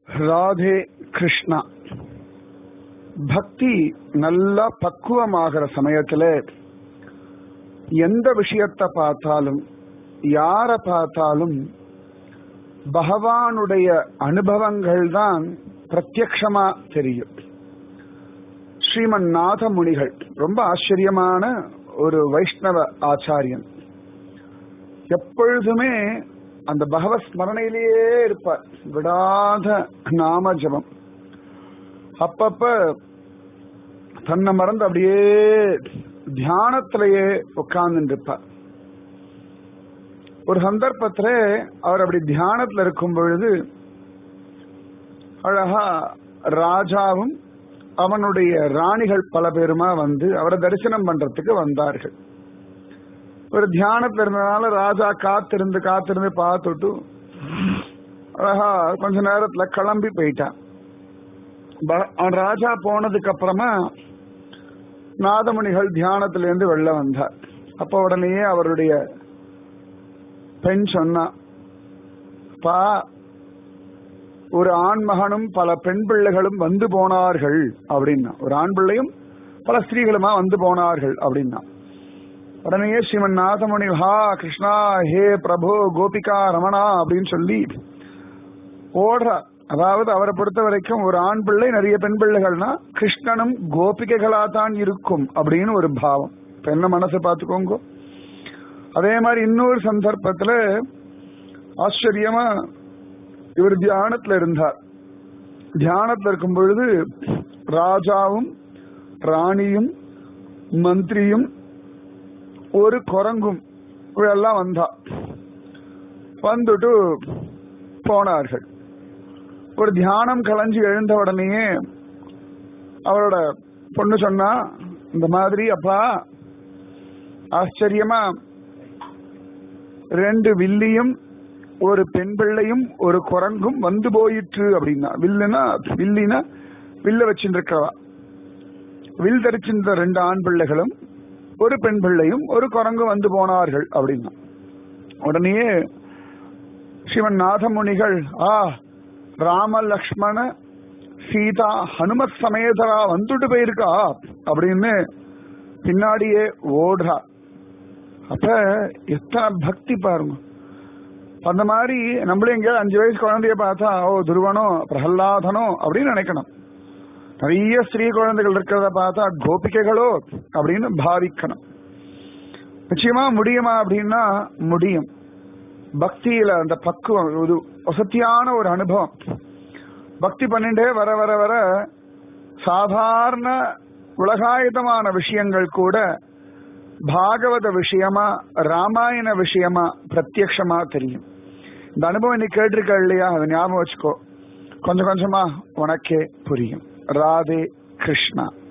ராதே கிருஷ்ணா. பக்தி நல்லா பக்குவமாகிற சமயத்துல எந்த விஷயத்தை பார்த்தாலும் யார பார்த்தாலும் பகவானுடைய அனுபவங்கள் தான் பிரத்யக்ஷமா தெரியும். ஸ்ரீமன் நாத முனிகள் ரொம்ப ஆச்சரியமான ஒரு வைஷ்ணவ ஆச்சாரியன். எப்பொழுதுமே அந்த பகவத் ஸ்மரணையிலேயே இருப்பார், விடாத நாம ஜபம். அப்பப்ப தன்னை மறந்து அப்படியே தியானத்திலேயே உட்கார்ந்து இருப்பார். ஒரு சந்தர்ப்பத்துல அவர் அப்படி தியானத்துல இருக்கும் பொழுது அழகா ராஜாவும் அவனுடைய ராணிகள் பல பேருமா வந்து அவரை தரிசனம் பண்றதுக்கு வந்தார்கள். ஒரு தியானத்துல இருந்ததுனால ராஜா காத்திருந்து பார்த்துட்டு அழகா கொஞ்ச நேரத்துல கிளம்பி போயிட்டான். அவன் ராஜா போனதுக்கு அப்புறமா நாதமுனிகள் தியானத்திலிருந்து வெளில வந்தார். அப்ப உடனேயே அவருடைய பெண் சொன்னா, பா, ஒரு ஆண்மகனும் பல பெண் பிள்ளைகளும் வந்து போனார்கள் அப்படின்னா, ஒரு ஆண் பிள்ளையும் பல ஸ்திரீகளுமா வந்து போனார்கள் அப்படின்னா, உடனே ஸ்ரீமன் நாதமுனி ஹா கிருஷ்ணா ஹே பிரபு கோபிகா ரமணா அப்படின்னு சொல்லி ஓடுறார். அதாவது அவரை பொறுத்த வரைக்கும் ஒரு ஆண் பிள்ளை நிறைய பெண் பிள்ளைகள்னா கிருஷ்ணனும் கோபிகைகளா தான் இருக்கும் அப்படின்னு ஒரு பாவம். இப்ப என்ன மனசை பார்த்துக்கோங்க. அதே மாதிரி இன்னொரு சந்தர்ப்பத்துல ஆச்சரியமா இவர் தியானத்துல இருந்தார். தியானத்துல இருக்கும் பொழுது ராஜாவும் ராணியும் மந்திரியும் ஒரு குரங்கும் எல்லாம் வந்தா வந்துட்டு போனார்கள். ஒரு தியானம் கலைஞ்சு எழுந்த உடனேயே அவரோட பொண்ணு சொன்னா, இந்த மாதிரி அப்பா ஆச்சரியமா 2 வில்லியும் ஒரு பெண் பிள்ளையும் ஒரு குரங்கும் வந்து போயிற்று அப்படின்னா. வில்லினா வில்ல வச்சுருக்கவா, வில் தரிச்சிருந்த 2 ஆண் பிள்ளைகளும் ஒரு பெண் பிள்ளையும் ஒரு குரங்கு வந்து போனார்கள் அப்படின்னா. உடனே ஸ்ரீமன் நாதமுனிகள் ராம லக்ஷ்மண சீதா ஹனுமத் சமேதரா வந்துட்டு போயிருக்கா அப்படின்னு பின்னாடியே ஓடுறா. அப்ப எத்தனை பக்தி பாருங்க. அந்த மாதிரி நம்மளும் எங்கேயாவது 5 வயசு குழந்தைய பார்த்தா துருவனோ பிரகல்லாதனோ அப்படின்னு நினைக்கணும். நிறைய ஸ்திரீ குழந்தைகள் இருக்கிறத பார்த்தா கோபிகைகளோ அப்படின்னு பாவிக்கணும். நிச்சயமா முடியுமா அப்படின்னா முடியும். பக்தியில அந்த பக்குவம் ஒரு வசதியான ஒரு அனுபவம். பக்தி பண்ணிட்டே வர வர வர சாதாரண உலகாயுதமான விஷயங்கள் கூட பாகவத விஷயமா ராமாயண விஷயமா பிரத்யக்ஷமா தெரியும். இந்த அனுபவம் நீ கேட்டிருக்க இல்லையா, அதை ஞாபகம் வச்சுக்கோ. கொஞ்சம் கொஞ்சமா உனக்கே புரியும். ராதே கிருஷ்ணா.